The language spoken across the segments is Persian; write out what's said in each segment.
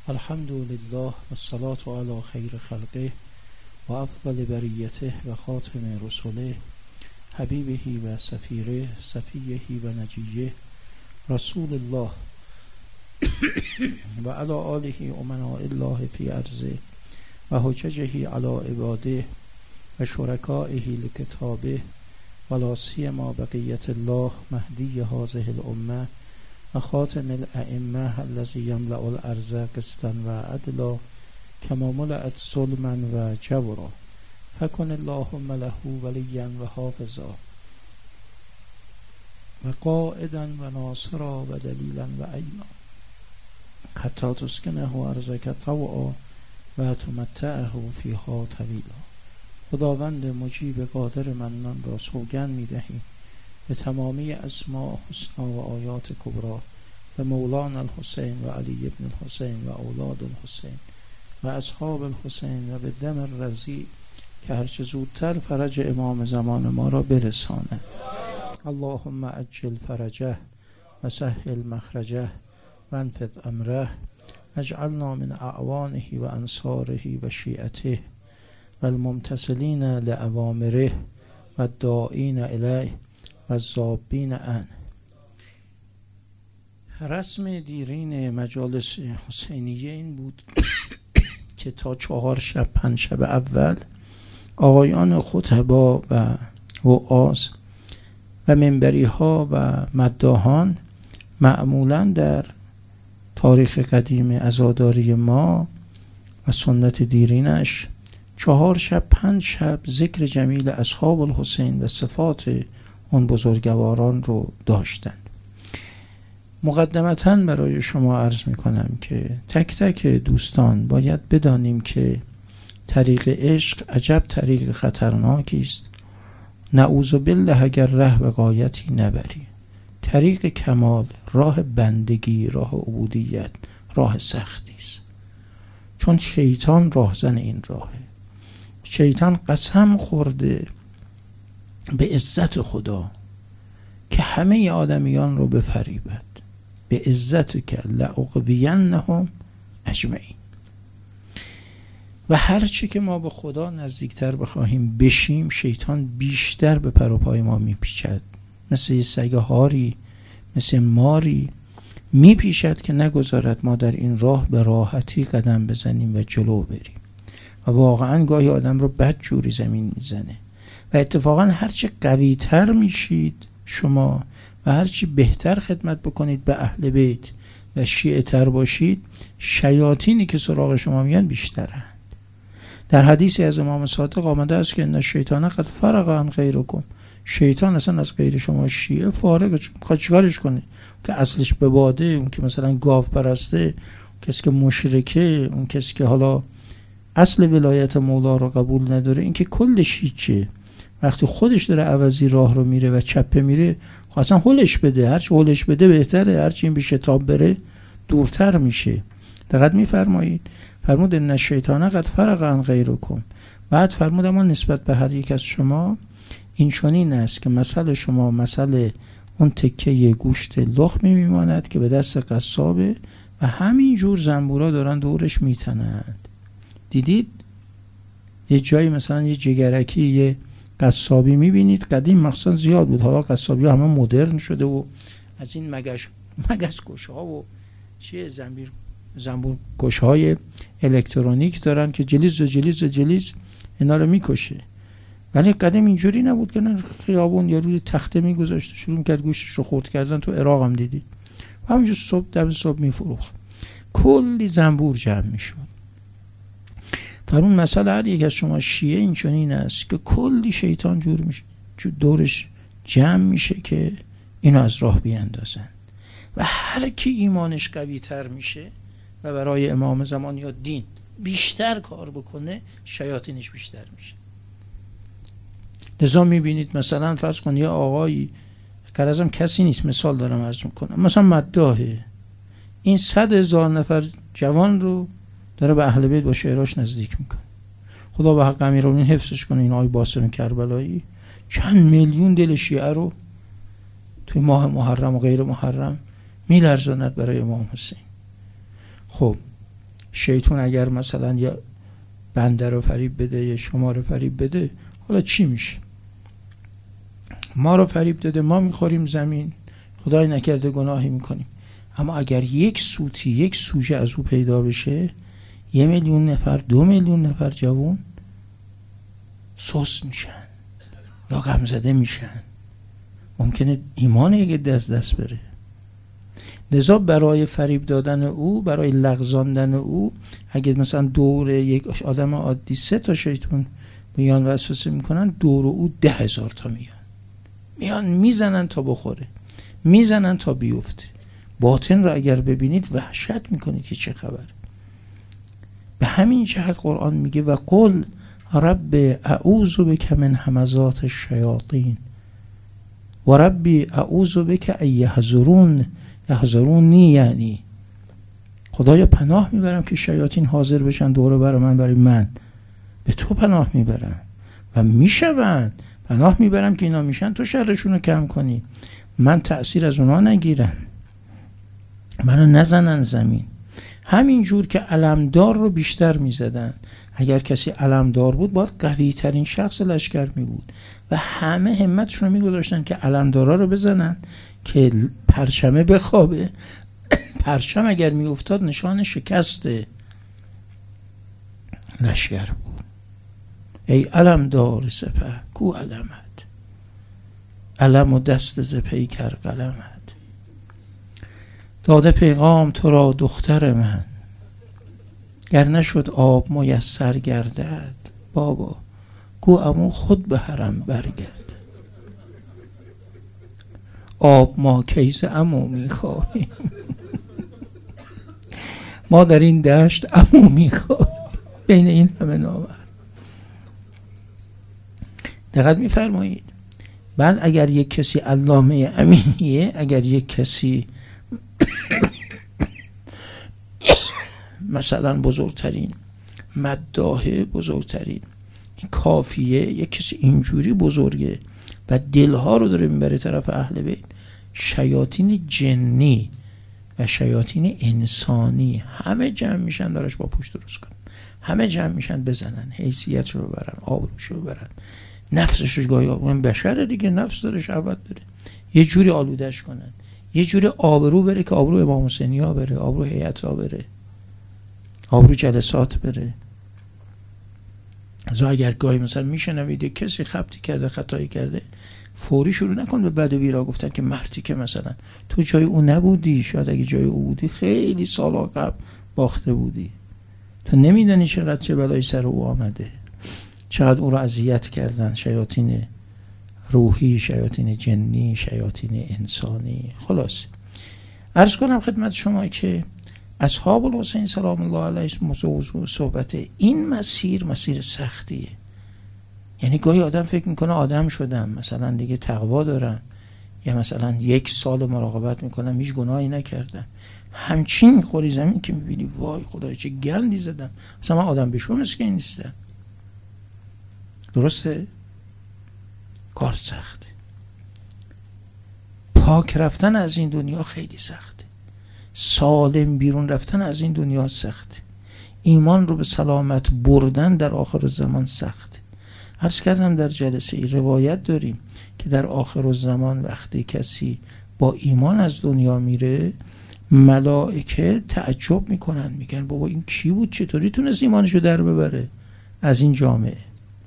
الحمد لله والصلاة على خیر خلقه و افضل بریته و خاتم رسوله حبیبه و سفیره صفیه و نجیه رسول الله و علی آله امناء الله فی ارضه و حججه علی عباده و شرکائه لکتابه و لا سیما بقیت الله مهدی هذه الامه و خاتم الائمه الذی یملأ الارض قسطا و عدلا کما ملأت ظلما و جورا فکن اللهم له ولیا و حافظا و قائدا و ناصرا و دلیلا و عینا حتی تسکنه ارضک طوعا و تمتعه فیها طویلا. خداوند مجیب قادر منان را سوگند می‌دهیم به تمامی اسماء حسنا و آیات کبرا به مولانا الحسین و علی ابن الحسین و اولاد الحسین و اصحاب الحسین و به دم الرضیع که هرچه زودتر فرج امام زمان ما را برسانه. اللهم عجل فرجه و سهل مخرجه و انفذ امره اجعلنا من اعوانه و انصاره و شیعته و الممتثلین لأوامره و الداعین الیه و الذابین عنه. رسم دیرین مجالس حسینیه این بود که تا 4 شب 5 شب اول آقایان خطبا و وعاظ و منبری ها و مداحان معمولا در تاریخ قدیم عزاداری ما و سنت دیرینش 4 شب 5 شب ذکر جمیل اصحاب الحسین و صفات اون بزرگواران رو داشتند. مقدمتاً برای شما عرض می کنم که تک تک دوستان باید بدانیم که طریق عشق عجب طریق خطرناکی است. نعوذ بالله اگر ره به غایتی نبری. طریق کمال، راه بندگی، راه عبودیت، راه سختی است. چون شیطان راهزن این راهه. شیطان قسم خورده به عزت خدا که همه آدمیان رو بفریبد. به عزت که لأغوینهم اجمعین. و هرچی که ما به خدا نزدیکتر بخواهیم بشیم شیطان بیشتر به پر و پای ما میپیچد. مثل یه سگ هاری، مثل ماری میپیچد که نگذارد ما در این راه به راحتی قدم بزنیم و جلو بریم. و واقعا گاهی آدم رو بد جوری زمین میزنه. و اتفاقا هرچی قوی تر میشید شما و هرچی بهتر خدمت بکنید به اهل بیت و شیعه تر باشید شیاطینی که سراغ شما میان بیشترند. در حدیثی از امام صادق آمده است که ان الشیطان قد فرق عن غیرکم. شیطان اصلا از غیر شما شیعه فارغه. میخواد چیکارش کنه؟ که اصلش به باده، اون که مثلا گاو پرسته، اون کسی که مشرکه، اون کسی که حالا اصل ولایت مولا رو قبول نداره، این که کلش هیچه. وقتی خودش داره عوضی راه رو میره و چپه میره اصلا هولش بده. هرچی هولش بده بهتره. هرچی این به شتاب بره دورتر میشه. دقت میفرمایید؟ فرمود ان الشیطان قد فرق عن غیرکم. بعد فرمود اما نسبت به هر یک از شما این چنین است که مثل شما مثل اون تکه گوشت لخمی میماند که به دست قصابه و همین جور زنبورا دارن دورش میتنند. دیدید یه جایی مثلا یه جگرکی یه قصابی میبینید، قدیم مخصوصا زیاد بود، حالا قصابی ها همه مدرن شده و از این مگس کش ها و چیه زنبور کش های الکترونیک دارن که جلیز اینا رو میکشه. ولی قدیم اینجوری نبود که نه خیابون یا روی تخته میگذاشت شروع میکرد گوشتش رو خورد کردن. تو عراق هم دیدید و همینجور صبح میفروخت. کلی زنبور جمع میشد. فرمون مسئله هر یک از شما شیعه این چنین است که کلی شیطان جور میشه دورش جمع میشه که اینو از راه بیاندازن. و هر کی ایمانش قوی تر میشه و برای امام زمان یا دین بیشتر کار بکنه شیاطینش بیشتر میشه. لذا میبینید مثلا فرض کن یه آقایی قرضم کسی نیست، مثال دارم عرض میکنم، مثلا مداحه، این 100,000 نفر جوان رو داره به اهل بیت با شعراش نزدیک میکنه. خدا به حق امیرالمومنین حفظش کنه. این آقای باسم کربلایی چند میلیون دل شیعه رو توی ماه محرم و غیر محرم میلرزاند برای امام حسین. خب شیطان اگر مثلا یا بنده رو فریب بده یا شما رو فریب بده، حالا چی میشه؟ ما رو فریب داده، ما میخوریم زمین، خدای نکرده گناهی میکنیم. اما اگر یک سوتی، یک سوژه از او پیدا بشه، 1 میلیون نفر، 2 میلیون نفر جوان سست میشن یا غمزده میشن، ممکنه ایمان یک دست بره. لذا برای فریب دادن او، برای لغزاندن او، اگه مثلا دور یک آدم عادی 3 تا شیطان میان وسوسه میکنن، دور او 10,000 تا میان میزنن تا بخوره، میزنن تا بیفته. باطن را اگر ببینید وحشت میکنید که چه خبر. به همین جهت قرآن میگه و قل رب اعوذ بک من همزات الشیاطین و ربی اعوذ بک ان یحضرونی، یعنی خدایا پناه میبرم که شیاطین حاضر بشن دوره برای من، به تو پناه میبرم و میشون، پناه میبرم که اینا میشن تو شرشون رو کم کنی، من تأثیر از اونا نگیرم، منو نزنن زمین. همین جور که علمدار رو بیشتر میزدن، اگر کسی علمدار بود باید قوی ترین شخص لشکر می بود و همه همتشون رو میگذاشتن که علمدارا رو بزنن که پرچمه بخوابه. پرچم اگر می افتاد نشان شکست لشکر بود. ای علمدار سپه کو علمت، علم و دست ز پیکر قلمت، داده پیغام تو را دختر من، گر نشد آب میسر گردد، بابا گو عمو خود به حرم برگرد. آب ما کیز عمو میخواهیم، ما در این دشت عمو میخواهیم. بین این همه نامرد دقت میفرمایید. بعد اگر یک کسی علامه امینیه، اگر یک کسی مثلا بزرگترین مداح، بزرگترین کافیه، یک کسی اینجوری بزرگه و دلها رو داره میبره طرف اهل بیت، شیاطین جنی و شیاطین انسانی همه جمع میشن دارش با پوش درست کنن، همه جمع میشن بزنن، حیثیت رو ببرن، آبروش رو ببرن، نفسش رو گاهی اون بشره دیگه، نفس داره، شهوت داره، یه جوری آلودش کنن، یه جوری آبرو بره که آبرو امام حسینی ها بره، آبرو هیئت ها بره، آبرو جلسات بره. از اگر گاهی مثلا میشنوید کسی خبطی کرده، خطایی کرده، فوری شروع نکن به بد و بیرا گفتن که مردی که مثلا تو جای او نبودی، شاید اگه جای او بودی خیلی سال قبل باخته بودی، تو نمیدانی چقدر چه بلایی سر او آمده، چقدر او را اذیت کردن شیاطین روحی، شیاطین جنی، شیاطین انسانی. خلاص عرض کنم خدمت شما که اصحاب الحسین سلام الله علیه موضوع صحبت این مسیر سختیه. یعنی گاهی آدم فکر میکنه آدم شدم، مثلا دیگه تقوا دارم، یا مثلا 1 سال مراقبت میکنم هیچ گناهی نکردم، همچین خوری زمین که میبینی وای خدای چه گندی زدم، مثلا من آدم بشم مثل که این نیستم. درسته؟ کار سخته. پاک رفتن از این دنیا خیلی سخته، سالم بیرون رفتن از این دنیا سخته، ایمان رو به سلامت بردن در آخر زمان سخته. عرض کردم در جلسه ای روایت داریم که در آخر الزمان وقتی کسی با ایمان از دنیا میره، ملائکه تعجب میکنن، میگن بابا این کی بود، چطوری تونست ایمانشو در ببره از این جامعه.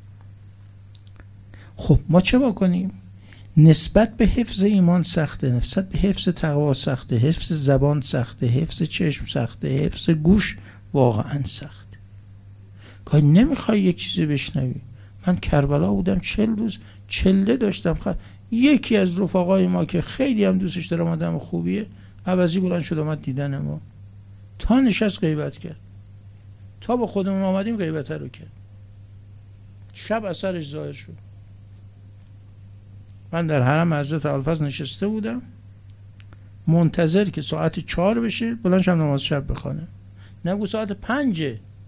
خب ما چه بکنیم؟ نسبت به حفظ ایمان سخته، نسبت به حفظ تقوا سخته، حفظ زبان سخته، حفظ چشم سخته، حفظ گوش واقعا سخته. گاهی نمیخوای یک چیزی بشنوی. من کربلا بودم 40 روز چله داشتم، یکی از رفقای ما که خیلی هم دوستش دارم، آدم خوبیه، عوضی بلند شد اومد دیدن ما، تا نشست غیبت کرد، تا با خودمون آمدیم غیبت رو کرد، شب اثرش ظاهر شد. من در حرم حضرت ابوالفضل نشسته بودم منتظر که ساعت 4 بشه بلند شم نماز شب بخوانم، نگو ساعت 5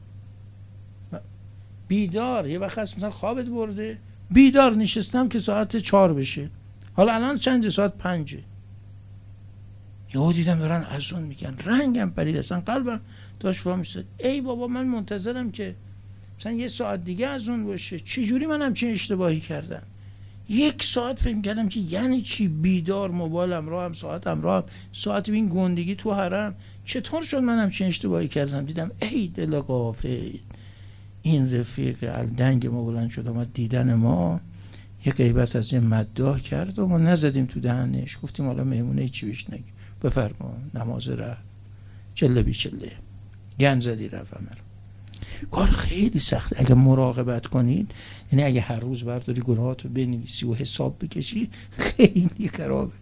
بیدار، یه وقت هست مثلا خوابت برده بیدار نشستم که ساعت 4 بشه، حالا الان چند؟ ساعت 5. یهو دیدم دارن اذان میگن، رنگم پرید، اصلا قلبم داشت وا میشد. ای بابا من منتظرم که مثلا 1 ساعت دیگه اذان باشه، چه جوری من همچین اشتباهی کردم؟ 1 ساعت فکر کردم که یعنی چی، بیدار، موبایلم راهم، ساعتم راهم، ساعت این گندگی تو حرم، چطور شد من همچین اشتباهی کردم؟ دیدم ای دل غافل، این رفیق الدنگ ما بلند شد اومد دیدن ما، یه غیبت از یه مداح کرد و ما نزدیم تو دهنش، گفتیم حالا مهمونه چی بهش نگیم، بفرما نماز رفت، چله بی چله گند زدی رفت. کار خیلی سخته. اگه مراقبت کنید، یعنی اگه هر روز برداری گناهاتو بنویسی و حساب بکشی، خیلی خرابه.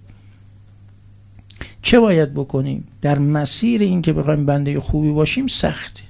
چه باید بکنیم؟ در مسیر این که بخوایم بنده خوبی باشیم سخته.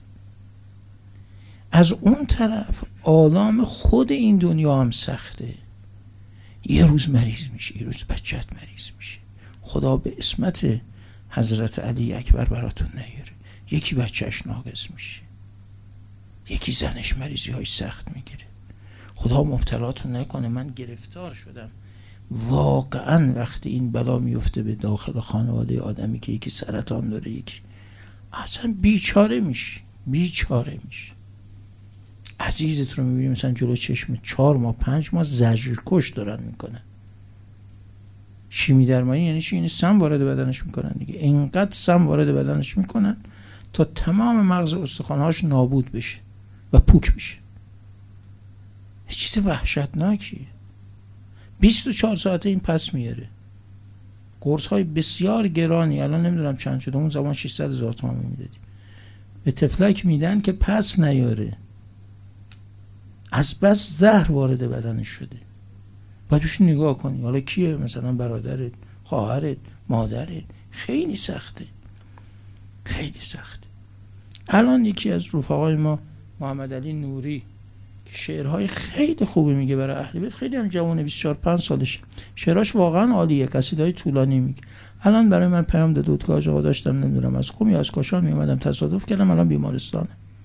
از اون طرف آلام خود این دنیا هم سخته. یه روز مریض میشه، یه روز بچت مریض میشه، خدا به اسمت حضرت علی اکبر براتون نیاره، یکی بچهش ناقص میشه، یکی زنش مریضی های سخت میگیره. خدا مبتلاتون نکنه. من گرفتار شدم واقعا وقتی این بلا میفته به داخل خانواده آدمی که یکی سرطان داره، یکی اصلا بیچاره میشه، بیچاره میشه. عزیزت رو میبینی مثلا جلو چشم 4 ماه 5 ماه زجرکش دارن میکنن. شیمی درمانی یعنی چی؟ یعنی سم وارد بدنش میکنن دیگه، اینقدر سم وارد بدنش میکنن تا تمام مغز استخوان‌هاش نابود بشه و پوک بشه. چیز وحشتناکیه. 24 ساعته این پس میاره. قرص های بسیار گرانی، الان نمیدونم چند شده، اون زمان 600,000 تومان میدادیم، به تفلک میدن که پس نیاره، از بس زهر وارد بدنش شده. باید بهش نگاه کنی حالا کیه، مثلا برادرت، خواهرت، مادرت. خیلی سخته، خیلی سخته. الان یکی از رفقای ما محمد علی نوری که شعرهای خیلی خوبی میگه برای اهل بیت، خیلی هم جوونه، 24-25 سالشه، شعراش واقعا عالیه، قصیده‌های طولانی میگه. الان برای من پیام داد که آقا آقا داشتم نمیدونم از قم یا از کاشان میومدم، تصادف کردم الان بیمارستانه،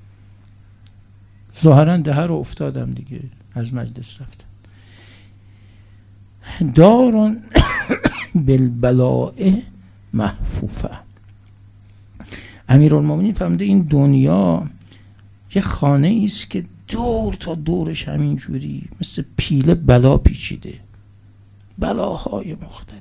ظاهرا ده رو افتادم دیگه، از مجلس رفتم. دارون بالبلاء محفوفه. امیرالمومنین فرموده این دنیا یه خانه است که دور تا دورش همینجوری مثل پیله بلا پیچیده، بلاهای مختلف،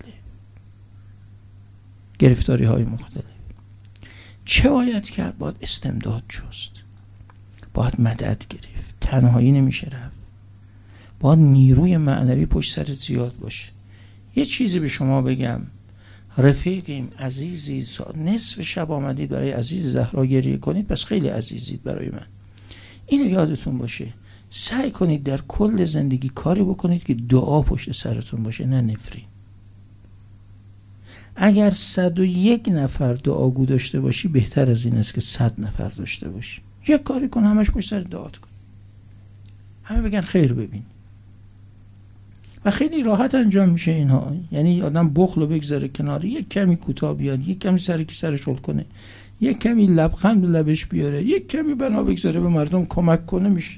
گرفتاری های مختلف. چه باید کرد؟ باید استمداد جست، باید مدد گرفت، تنهایی نمیشه رفت، باید نیروی معنوی پشت سر زیاد باشه. یه چیزی به شما بگم، رفیقیم، عزیزی، نصف شب آمدید برای عزیز زهرا گریه کنید، پس خیلی عزیزید برای من. اینو یادتون باشه، سعی کنید در کل زندگی کاری بکنید که دعا پشت سرتون باشه، نه نفرین. اگر 101 نفر دعاگو داشته باشی، بهتر از این است که 100 نفر داشته باشی. یک کاری کن همش پشت سر دعات کن، همه بگن خیر ببین، و خیلی راحت انجام میشه اینها. یعنی آدم بخلو بگذاره کنار، یک کمی کوتاه بیاد، یک کمی سرش حل کنه، یک کمی لبخند به لبش بیاره، یک کمی بنا بگذاره به مردم کمک کنه، میشه.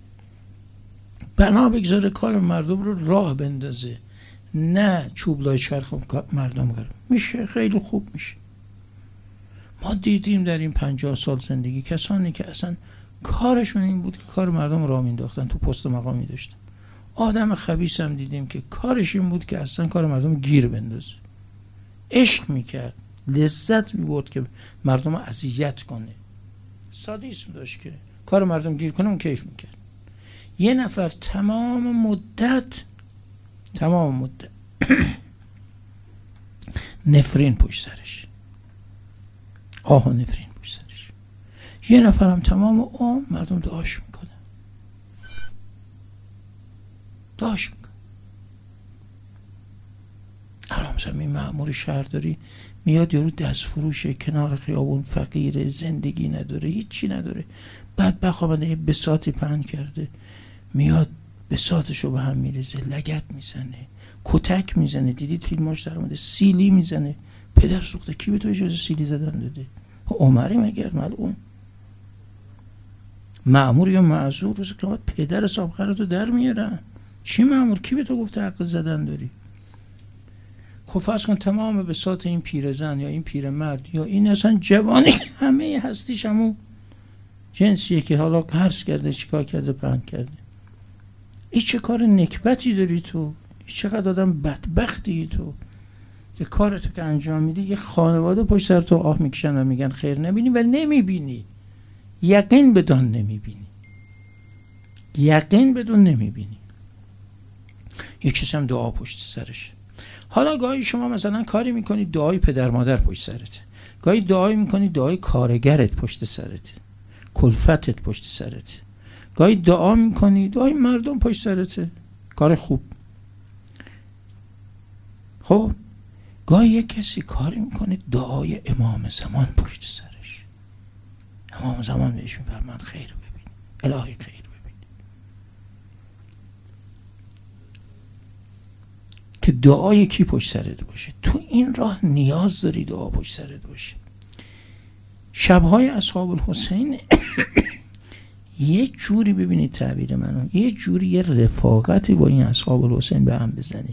بنا بگذاره کار مردم رو راه بندازه، نه چوب لای چرخ مردم کنه، میشه، خیلی خوب میشه. ما دیدیم در این 50 سال زندگی کسانی که اصلا کارشون این بود که کار مردم راه مینداختن، تو پست مقامی داشتن. آدم خبیث هم دیدیم که کارش این بود که اصلا کار مردم گیر بندازه، عشق میکرد، لذت میبرد که مردم رو اذیت کنه، سادیسم داشت که کار مردم گیر کنه، اون کیف میکرد. یه نفر تمام مدت نفرین پشت سرش، آه و نفرین پشت سرش. یه نفر هم تمام عمر مردم دعاش میکنه، دعاش میکنه. الان مثلا این مأمور شهرداری میاد یارو دست فروشه کنار خیابون، فقیره، زندگی نداره، هیچی نداره، بعد بخوابنده یه بساطی پهن کرده، میاد بساطشو به هم میریزه، لگد میزنه، کتک میزنه، دیدید فیلماش در اومده، سیلی میزنه. پدر سوخته، کی به تو اجازه سیلی زدن داده؟ عمری مگر ملعون؟ مأمور یا معذور روز که پدر صاحب خرتو در میارن. چی مأمور؟ کی به تو گفته حق زدن داری؟ خب فرض کن تمام بساط این پیرزن یا این پیرمرد یا این اصلا جوانی همه هستیش همون جنسیه که حالا قرض کرده، چیکار کرده، پهن کرده. این چه کار نکبتی داری تو؟ چقدر آدم بدبختی تو که کارتو که انجام میدی یه خانواده پشت سر تو آه میکشن و میگن خیر نبینی و نمیبینی. یقین بدون نمیبینی. یقین بدون نمیبینی. یک کسی هم دعا پشت سرش. حالا گاهی شما مثلا کاری میکنی دعای پدر مادر پشت سرت، گاهی دعایی میکنی دعای کارگرت پشت سرت، کلفتت پشت سرت، گاهی دعا میکنی دعای مردم پشت سرته، کار خوب. خب گاهی یک کسی کاری میکنه دعای امام زمان پشت سرش، امام زمان بهش میفرمان خیر ببین، الهی خیر ببین. که دعای کی پشت سرت باشه؟ تو این راه نیاز داری دعا پشت سرت باشه. شبهای اصحاب الحسین یه جوری ببینید تعبیر منو، یه جوری یه رفاقتی با این اصحاب الحسین به هم بزنید،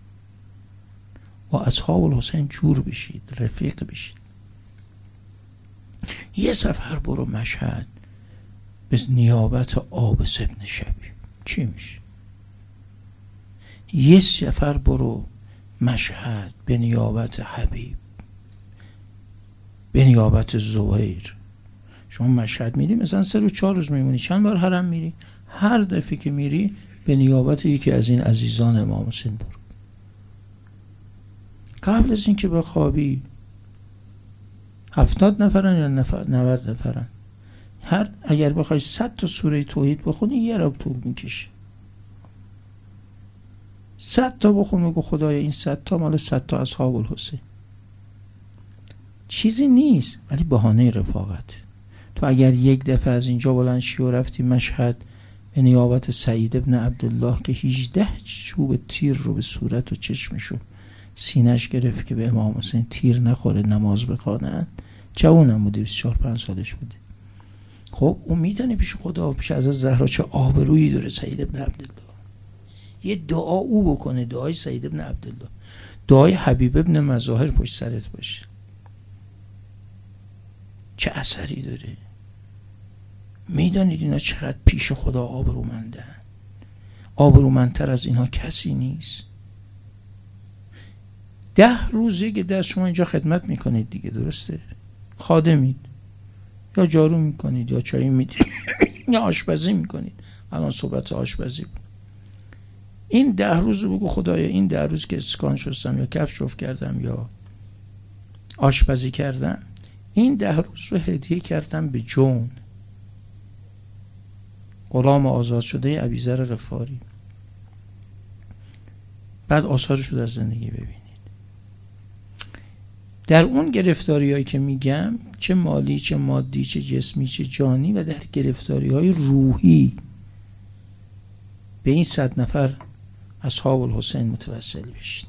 با اصحاب الحسین جور بشید، رفیق بشید. یه سفر برو مشهد به نیابت عابس ابن شبی، چی میشه؟ یه سفر برو مشهد به نیابت حبیب، به نیابت زهیر. شما مشهد میری مثلا 3 روز 4 روز میمونی، چند بار حرم میری؟ هر دفعه که میری به نیابت یکی از این عزیزان امام حسین برو. قبل از این که بخوابی 70 نفرن یا 90 نفرن، هر اگر بخوای 100 تا سوره توحید بخونی یه رب طول میکشه. 100 تا بخون بگو خدایا این 100 تا مال 100 تا اصحاب الحسین. چیزی نیست ولی بهانه رفاقت. تو اگر یک دفعه از اینجا بلند شی و رفتی مشهد به نیابت سعید ابن عبدالله که 18 چوب تیر رو به صورت و چشمشو سینش گرفت که به امام حسین تیر نخوره نماز بخوانن، جوونم بوده 24-25 سالش بوده. خب اون میدونه پیش خدا پیش از زهرا چه آبرویی داره سعید ابن عبدالله. یه دعا او بکنه، دعای سعید ابن عبدالله، دعای حبیب ابن مظاهر پشت سرت باشه، چه اثری داره. میدانید اینا چقدر پیش خدا آبرومندن؟ آبرومندتر از اینا کسی نیست. 10 روز که در شما اینجا خدمت میکنید دیگه، درسته؟ خادمید، یا جارو میکنید یا چای میدید یا آشپزی میکنید. الان صحبت آشپزی بود. این 10 روز بگو خدایا این 10 روز که اسکان شستم یا کفش شف کردم یا آشپزی کردم، این 10 روز رو هدیه کردم به جون غلام آزاد شده ابیذر غفاری. بعد آثارش رو در زندگی ببینید. در اون گرفتاری هایی که میگم، چه مالی چه مادی چه جسمی چه جانی، و در گرفتاری های روحی به این 100 نفر اصحاب الحسین متوسل بشید.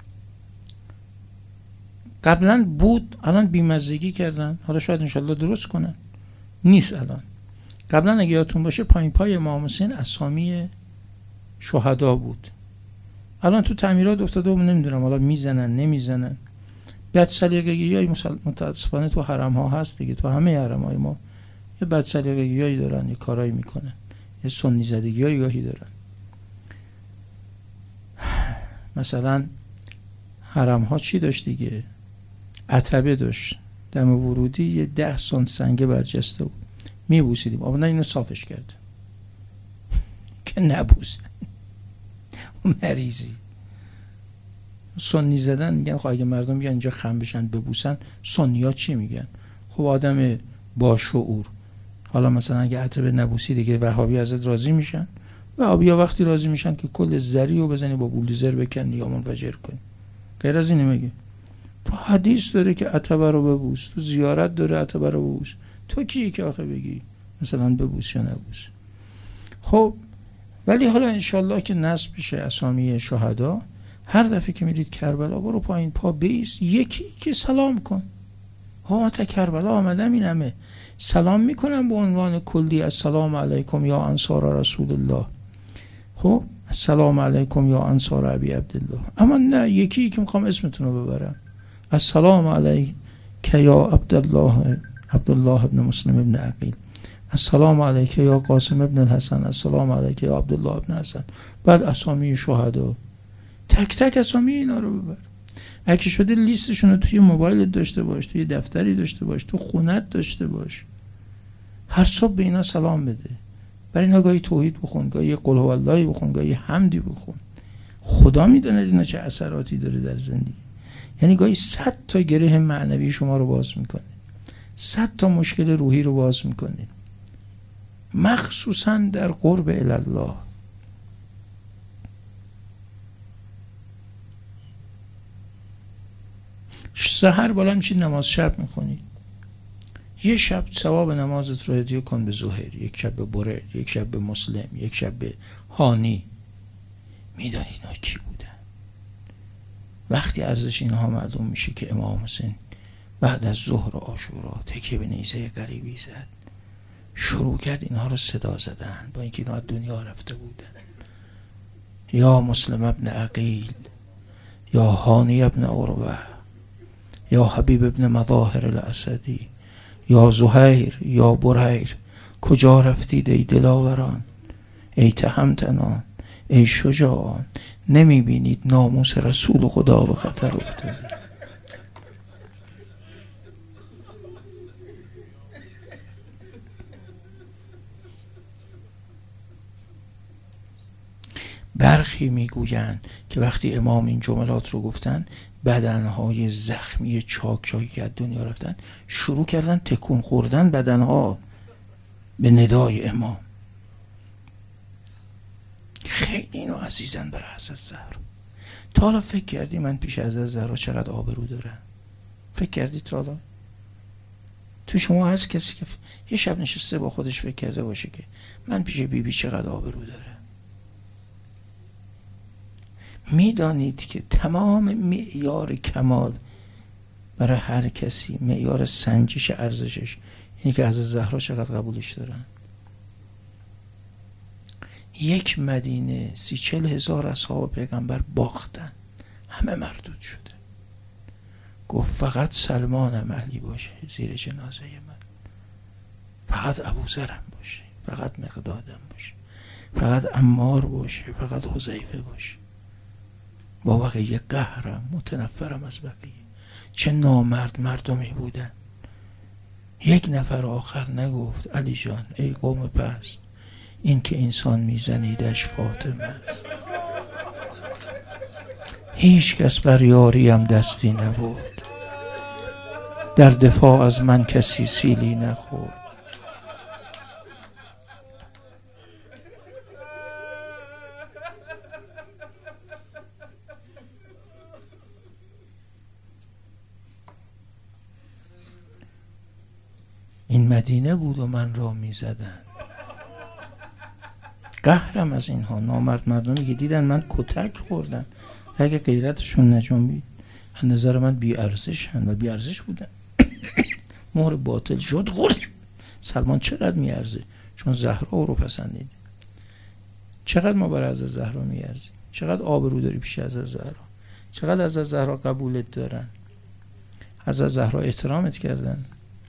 قبلا بود، الان بیمزگی کردن، حالا شاید انشالله درست کنن، نیست الان. قبلا اگه یادتون باشه پایین پای امام حسین اسامی شهدا بود، الان تو تعمیرات افتاده و نمیدونم حالا میزنن نمیزنن. بد سلیقگی‌های متاسفانه تو حرم ها هست دیگه، تو همه حرم های ما یه بد سلیقگی‌هایی دارن، یه کارایی میکنن، یه سنی زدگی‌هایی گاهی دارن. مثلا حرم ها چی داشت دیگه؟ عتبه داشت، دم ورودی یه 10 سانت سنگه برجسته بود، میبوسیدیم. آبادان اینو صافش کرد که نبوسن مریضی. سنی زدن میگن خب اگه مردم بیان اینجا خم بشن ببوسن، سنی ها چی میگن؟ خب آدم با شعور. حالا مثلا اگه عتبه نبوسی دیگه وهابی ازت راضی میشن؟ وهابی ها وقتی راضی میشن که کل زری رو بزنی با بولدوزر بکنی یا منفجر کنی. غیر از اینه مگه؟ تو حدیث داره که عتبه رو ببوس، تو زیارت داره عتبه رو ببوس، تو کیه که آخه بگی مثلا ببوس یا نبوس؟ خب ولی حالا انشالله که نصب بشه اسامی شهدا، هر دفعه که میرید کربلا برو پایین پا بیست، یکی که سلام کن. ها تا کربلا آمدم این همه سلام میکنم به عنوان کلی السلام علیکم یا انصار رسول الله. خب السلام علیکم یا انصار ابی عبدالله. اما نه، یکی که میخوام اسمتون رو ببرم، السلام علیک یا عبدالله ابن مسلم ابن عقیل، السلام علیک یا قاسم ابن الحسن، السلام علیک یا عبدالله ابن حسن. بعد اسامی شهدا، تک تک اسامی اینا رو ببر. اگه شده لیستشون رو توی موبایلت داشته باش، توی دفتری داشته باش، تو خونت داشته باش. هر صبح به اینا سلام بده. برای اینا گاهی توحید بخون، گاهی قل هو الله بخون، گاهی حمدی بخون. خدا میدونه اینا چه اثراتی داره در زندگی. یعنی گاهی 100 تا گره معنوی شما رو باز میکنه، 100 تا مشکل روحی رو باز میکنه، مخصوصا در قرب الله. سحر بالا میشید نماز شب میخونید، یه شب ثواب نمازت رو هدیه کن به زهیر، یک شب به برد، یک شب به مسلم، یک شب به هانی. میدانی اینا کی بودن؟ وقتی ارزش اینها معلوم میشه که امام حسین بعد از ظهر عاشورا تکیه به نیزه غریبی زد، شروع کرد اینها رو صدا زدن، با اینکه اینا دنیا رفته بودن. یا مسلم ابن عقیل، یا هانی ابن عروه، یا حبیب ابن مظاهر الاسدی، یا زهیر، یا برهیر، کجا رفتید ای دلاوران، ای تهمتنان، ای شجاعان، نمی بینید ناموس رسول خدا به خطر افتاده؟ برخی میگویند که وقتی امام این جملات رو گفتن، بدنهای زخمی چاک چاکی که از دنیا رفتن شروع کردن تکون خوردن بدنها به ندای امام. خیلی اینو عزیزن برای حضرت زهرا. تا حالا فکر کردی من پیش از حضرت زهرا چقدر آبرو دارم؟ فکر کردی تا حالا؟ تو شما هست کسی که یه شب نشسته با خودش فکر کرده باشه که من پیش بیبی چقدر آبرو دارم؟ میدانید که تمام معیار کمال برای هر کسی، معیار سنجش ارزشش اینه که حضرت زهرا چقدر قبولش دارن. یک مدینه 30-40 هزار اصحاب پیغمبر باختن، همه مردود شده. گفت فقط سلمانم علی باشه زیر جنازه من، فقط ابوذرم باشه، فقط مقدادم باشه، فقط عمار باشه، فقط حذیفه باشه. با بقیه قهرم، متنفرم از بقیه. چه نامرد مردمی بودن. یک نفر آخر نگفت علی جان ای قوم پست، این که انسان میزنیدش فاطمه است. هیچ کس بر یاریم دستی نبود، در دفاع از من کسی سیلی نخورد. این مدینه بود و من را می زدن. قهرم از اینها نامرد مردمی که دیدن من کتک خوردن، اگه غیرتشون نجنبید از نظر من بی ارزشن و بی ارزش بودن. مهر باطل شد خورد. سلمان چقدر می ارزه؟ چون زهرا او رو پسندید. چقدر ما برای از زهرا می ارزی؟ چقدر آبرو داری پیش از زهرا؟ چقدر از زهرا قبولت دارن؟ از زهرا احترامت کردن؟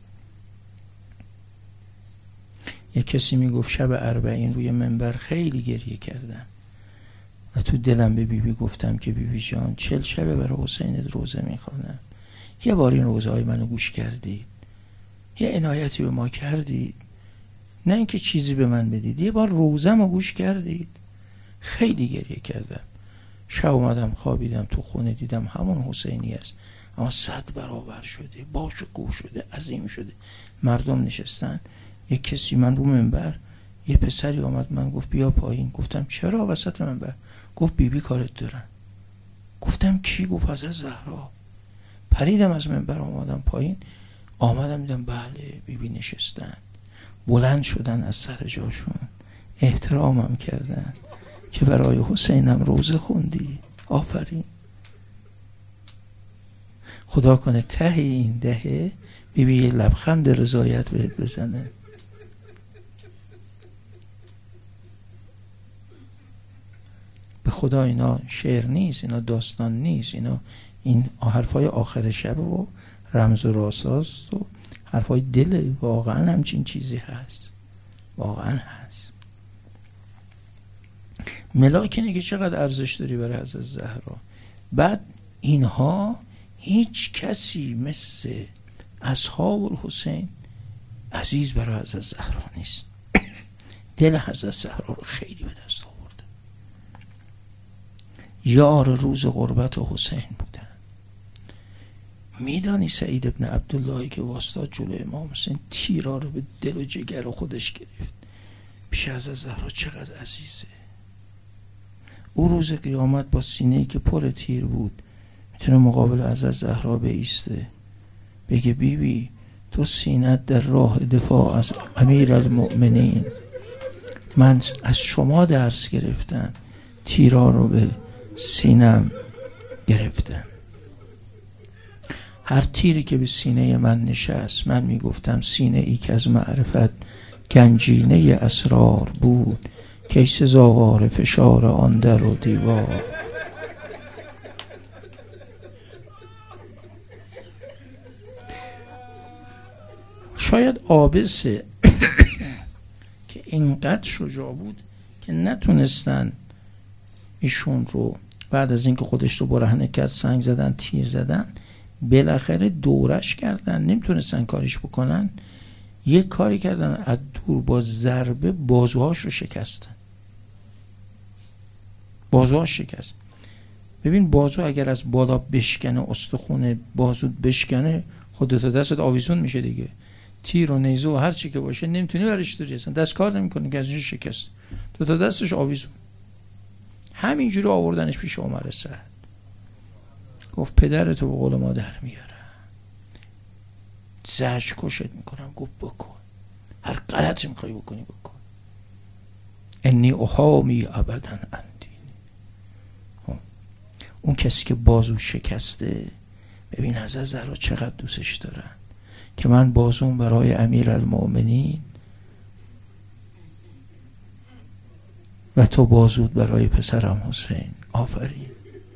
یک کسی میگفت شب 40 روی منبر خیلی گریه کردم و تو دلم به بیبی گفتم که بیبی جان 40 شبه برای حسینت روزه میخوانم، یه بار این روزه های منو گوش کردید، یه عنایتی به ما کردید، نه اینکه چیزی به من بدید، یه بار روزه‌مو گوش کردید. خیلی گریه کردم. شب اومدم خوابیدم تو خونه، دیدم همون حسینی است اما 100 برابر شده، باش و گوش شده، عظیم شده. مردم نشستن. یک کسی من رو منبر، یه پسری آمد من گفت بیا پایین. گفتم چرا وسط منبر؟ گفت بیبی کارت دارن. گفتم کی؟ گفت حضرت زهرا. پریدم از منبر آمدم پایین، آمدم دیدم بله بیبی نشستن، بلند شدن از سر جاشون، احترامم کردن که برای حسینم روزه خوندی، آفرین. خدا کنه ته این دهه بیبی یه لبخند رضایت بهت بزنه. خدا اینا شعر نیست، اینا داستان نیست، این حرفای آخر شب و رمز و راساست و حرفای دل. واقعا همچین چیزی هست، واقعا هست. ملاک اینه که چقدر ارزش داری برای حضرت زهرا. بعد اینها هیچ کسی مثل اصحاب الحسین عزیز برای حضرت زهرا نیست. دل حضرت زهرا رو خیلی به دست آورده. یار روز غربت حسین بودن. میدانی سعید ابن عبداللهی که واسطاد جلوی امام حسین تیرا رو به دل و جگر خودش گرفت، پیش حضرت زهرا چقدر عزیزه. او روز قیامت با سینه‌ای که پر تیر بود میتونه مقابل حضرت زهرا بایسته، بگه بیبی تو سینت در راه دفاع از امیرالمؤمنین، من از شما درس گرفتم، تیرا رو به سینم گرفتم. هر تیری که به سینه من نشست من میگفتم سینه ای که از معرفت گنجینه اسرار بود، کی سزاوار فشار آن در و دیوار. شاید عابسه که اینقدر شجاع بود که نتونستن ایشون رو بعد از اینکه خودش رو برهنه کرد، سنگ زدن، تیر زدن، بالاخره دورش کردن، نمیتونستن کاریش بکنن. یک کاری کردن، از دور با ضربه بازوهاش رو شکستن. بازوهاش شکست. ببین بازو اگر از بالا بشکنه، استخون بازو بشکنه، خودت دستت آویزون میشه دیگه. تیر و نیزه و هر چی که باشه نمیتونی برش داری، اصلا دست کار نمیکنه که از این شکست. تا دستش آویزون. همینجوری آوردنش پیش عمر سعد. گفت پدرتو به قول مادر میارم، زجر کشت میکنم. گفت بکن، هر غلطی میخوای بکنی بکن. انی احامی ابدا اندین. اون کسی که بازو شکسته، ببین حضرت زهرا چقدر دوستش دارن که من بازوم برای امیرالمؤمنین و تو بازود برای پسرم حسین. آفرین،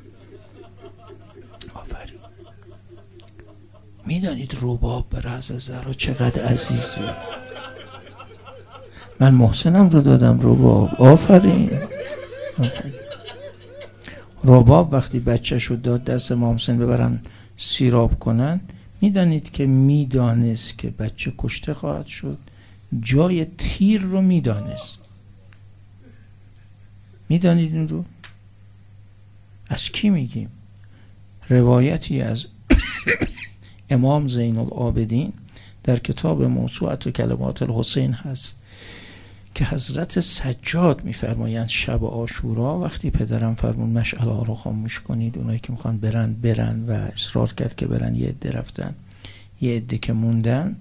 آفرین. میدانید رباب برای حضرت زهرا چقدر عزیزه. من محسنم رو دادم رباب. آفرین، آفرین. رباب وقتی بچه شد داد دست امام حسین ببرن سیراب کنن، میدانید که میدانست که بچه کشته خواهد شد، جای تیر رو میدانست. میدانید این رو؟ از کی میگیم؟ روایتی از امام زین العابدین در کتاب موسوعت و کلمات الحسین هست که حضرت سجاد میفرمایند شب عاشورا وقتی پدرم فرمون مشعله ها رو خاموش کنید، اونایی که میخوان برن و اصرار کرد که برن، یه عده رفتن، یه عده که موندن.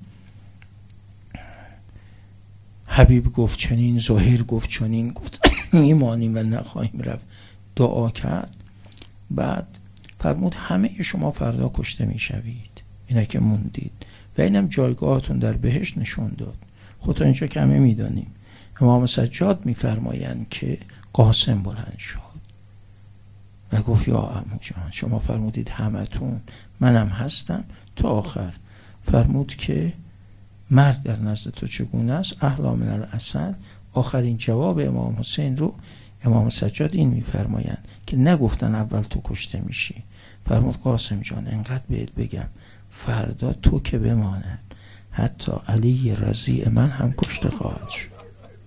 حبیب گفت چنین، زهیر گفت چنین، گفت میمانیم و نخواهیم رفت. دعا کرد. بعد فرمود همه شما فردا کشته میشوید، اینا که موندید، و اینم جایگاهتون در بهشت نشون داد. خودتون اینجا که همه میدانیم. امام سجاد میفرمایند که قاسم بلند شد و گفت یا عمو جان شما فرمودید همتون، منم هستم تا آخر. فرمود که مرد در نزد تو چگونه است؟ احلا من الاسد. آخرین جواب امام حسین رو امام سجاد این میفرمایند که نگفتن اول تو کشته میشی. فرمود قاسم جان انقدر بهت بگم، فردا تو که بماند حتی علی رضیع من هم کشته خواهد شد.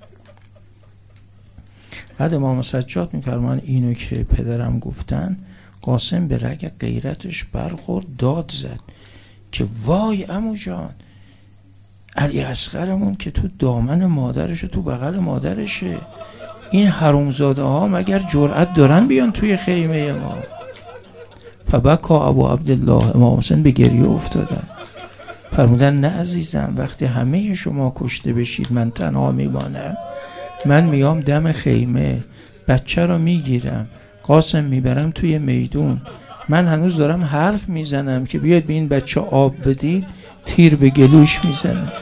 بعد امام سجاد میفرمان اینو که پدرم گفتن، قاسم به رگ غیرتش برخورد، داد زد که وای عمو جان، علی اصغرمون که تو دامن مادرشه، تو بغل مادرشه، این حرومزاده ها مگر جرأت دارن بیان توی خیمه ما؟ فبکا ابو عبدالله، امام حسین به گریه افتادن. فرمودن نه عزیزم، وقتی همه شما کشته بشید من تنها میمانم، من میام دم خیمه، بچه رو میگیرم، قاسم میبرم توی میدون، من هنوز دارم حرف میزنم که بیاید به این بچه آب بدید، تیر به گلوش میزنم.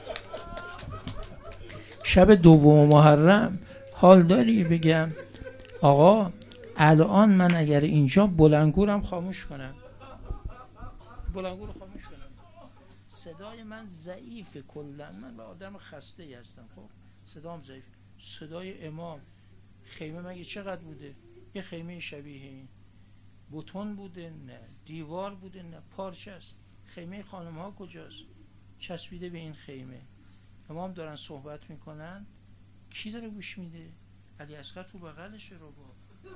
شب دوم محرم حال داری بگم آقا الان من اگر اینجا بلندگورم خاموش کنم، بلندگور خاموش کنم، صدای من ضعیفه کلا، من به آدم خسته ای هستم، خب صدام ضعیف. صدای امام خیمه مگه چقدر بوده؟ یه خیمه شبیه این بتون بوده؟ نه. دیوار بوده؟ نه. پارچه است. خیمه خانم ها کجاست؟ چسبیده به این خیمه. امام دارن صحبت میکنن، کی داره گوش میده؟ علی اصغر تو بغلشه رو با.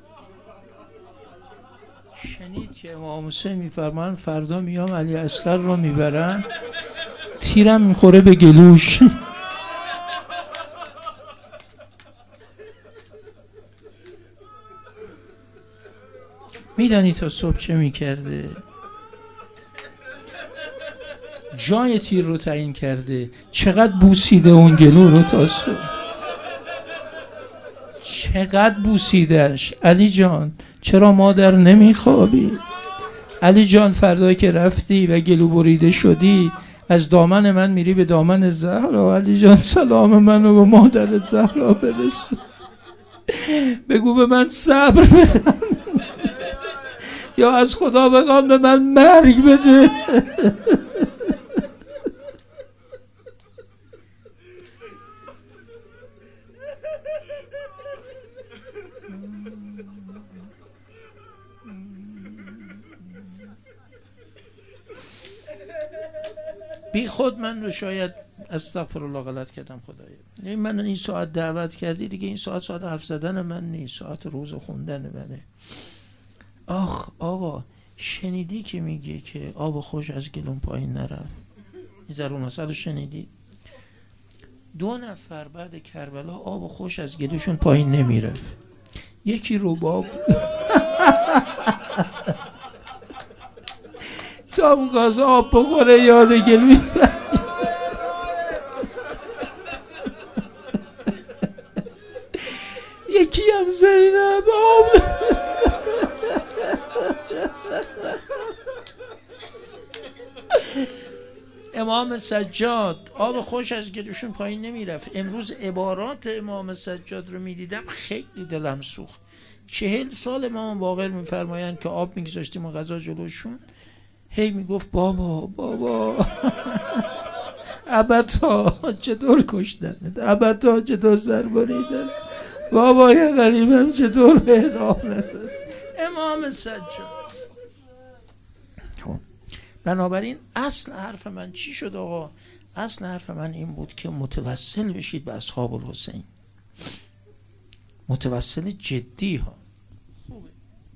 شنید که امام حسین میفرمان فردا میام علی اصغر رو میبرن، تیرم میخوره به گلوش. میدانی تا صبح چه میکرده؟ جای تیر رو تعیین کرده، چقدر بوسیده اون گلو رو تا صبح، چقدر بوسیدش. علی جان چرا مادر نمیخوابی؟ علی جان فردایی که رفتی و گلو بریده شدی از دامن من میری به دامن زهرا، علی جان سلام منو به مادر زهرا برسون، بگو به من صبر بدن یا از خدا بخوام به من مرگ بده. بی خود من رو شاید استغفرالله غلط کردم خدایا، من این ساعت دعوت کردی دیگه، این ساعت حرف زدن من نیست، ساعت روز خوندن منه. آخ آقا شنیدی که میگه که آب خوش از گلون پایین نرفت؟ این ضرور مسئله شنیدی؟ 2 نفر بعد کربلا آب خوش از گلوشون پایین نمیرفت، یکی رباب تا گاز آب بخوره یاد گل میفته، یکی هم زینب آب. امام سجاد آب خوش از گلوشون پایین نمیرفت. امروز عبارات امام سجاد رو میدیدم خیلی دلم سوخت. 40 سال امام باقر میفرمایند که آب میگذاشتیم و غذا جلوشون، هی میگفت بابا ابدا چطور کشتنت، ابدا چطور سر بریدن، بابا یه غریبم چطور به ادامه داد. امام سجاد. بنابراین اصل حرف من چی شد آقا؟ اصل حرف من این بود که متوسل بشید به اصحاب الحسین، متوسل جدی ها. خوبه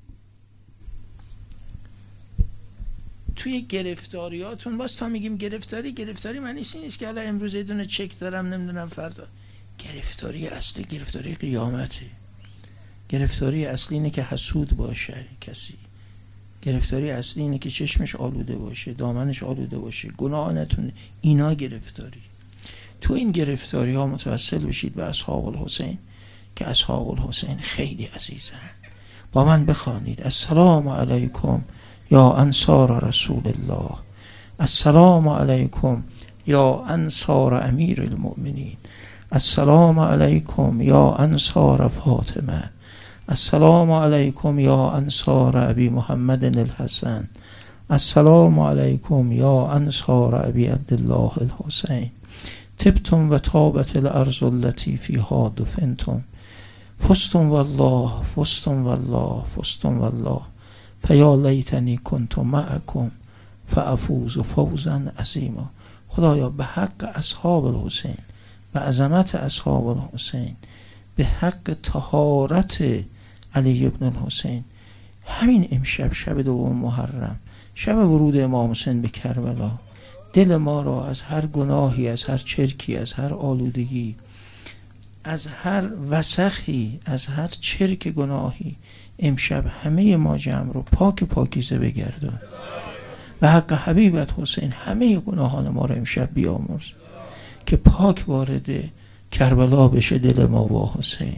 توی گرفتاریاتون باز تا میگیم گرفتاری معنی نیست که حالا امروز یه دونه چک دارم نمیدونم فردا. گرفتاری اصلی گرفتاری قیامته. گرفتاری اصلی اینه که حسود باشه کسی، گرفتاری اصلی اینه که چشمش آلوده باشه، دامنش آلوده باشه، گناه نتونه، اینا گرفتاری. تو این گرفتاری ها متوسل بشید به اصحاب الحسین که اصحاب الحسین خیلی عزیزن. با من بخوانید السلام علیکم یا انصار رسول الله، السلام علیکم یا انصار امیر المؤمنین، السلام علیکم یا انصار فاطمه، السلام علیکم یا انصار ابی محمد الحسن، السلام علیکم یا انصار ابی عبدالله الحسین، تبتم و طابت الارض التي فيها دفنتم، فزتم والله فزتم والله فزتم والله، فیا لیتنی کنت معکم فافوز فوزا عظیما. خدایا به حق اصحاب الحسین، به عظمت اصحاب الحسین، به حق طهارت علی ابن الحسین، همین امشب شب 2 محرم، شب ورود امام حسین به کربلا، دل ما را از هر گناهی، از هر چرکی، از هر آلودگی، از هر وسخی، از هر چرک گناهی امشب همه ما جمع رو پاکیزه بگردون. به حق حبیبت حسین همه گناهان ما رو امشب بیامرز که پاک وارد کربلا بشه دل ما با حسین.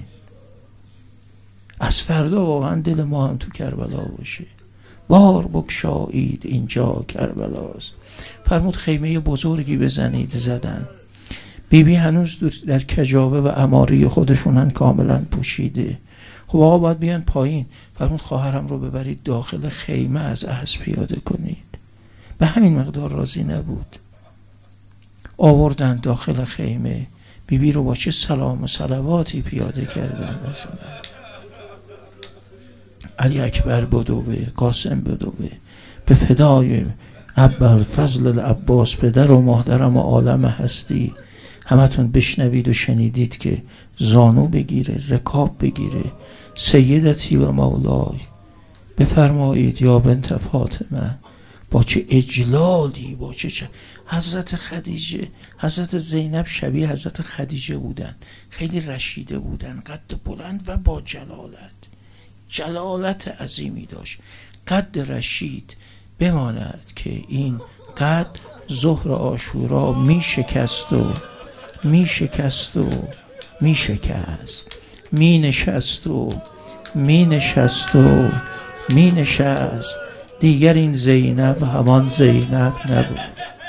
از فردا واقعا دل ما هم تو کربلا باشه. بار بگشایید اینجا کربلاست. فرمود خیمه بزرگی بزنید، زدن. بیبی هنوز در کجاوه و عماری خودشونن کاملا پوشیده. خب آقا باید بیان پایین. فرمود خواهرم رو ببرید داخل خیمه از اسب پیاده کنید. به همین مقدار راضی نبود. آوردن داخل خیمه، بیبی رو با چه سلام و صلواتی پیاده کردن. علی اکبر بدوه، قاسم بدوه، به فدای ابوالفضل العباس پدر و مادرم و عالم هستی. همتون بشنوید و شنیدید که زانو بگیره، رکاب بگیره، سیدتی و مولای، بفرمایید یا بنت فاطمه. با چه اجلالی، با چه حضرت خدیجه، حضرت زینب شبیه حضرت خدیجه بودن، خیلی رشیده بودن، قد بلند و با جلالت عظیمی داشت. قد رشید بماند که این قد ظهر عاشورا می شکست و می شکست و می شکست، می نشست و می نشست و می نشست. دیگر این زینب همان زینب نبود.